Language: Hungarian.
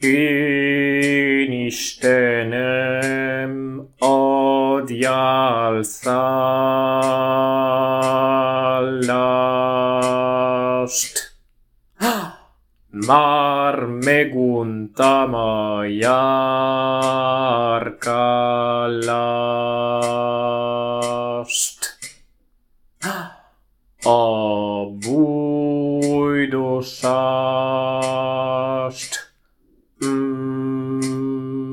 Én Istenem, adjál szállást. Már meguntam a járkálást. A bújdosság